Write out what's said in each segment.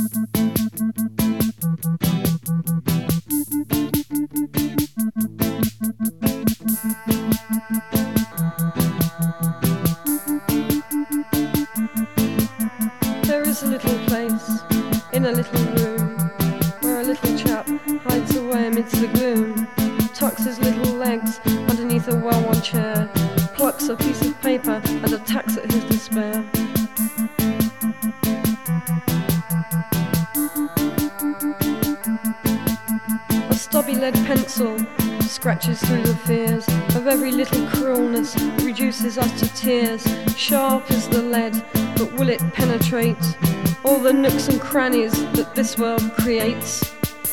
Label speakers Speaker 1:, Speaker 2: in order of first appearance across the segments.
Speaker 1: There is a little place in a little room where a little chap hides away amidst the gloom, tucks his little legs underneath a well-worn chair, plucks a piece of paper and attacks at his despair. A stubby lead pencil scratches through the fears of every little cruelness, reduces us to tears. Sharp is the lead, but will it penetrate all the nooks and crannies that this world creates?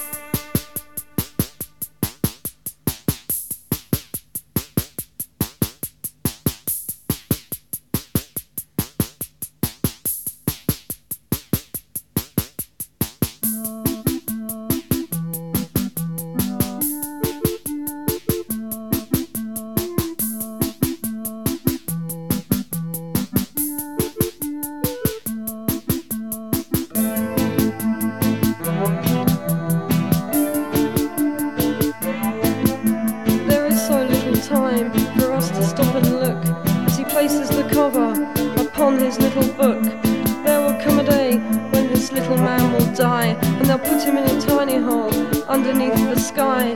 Speaker 1: Time for us to stop and look as he places the cover upon his little book. There will come a day when this little man will die, and they'll put him in a tiny hole underneath the sky.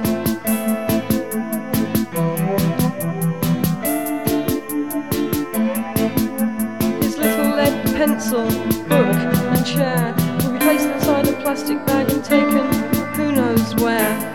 Speaker 1: His little lead pencil, book and chair will be placed inside a plastic bag and taken who knows where.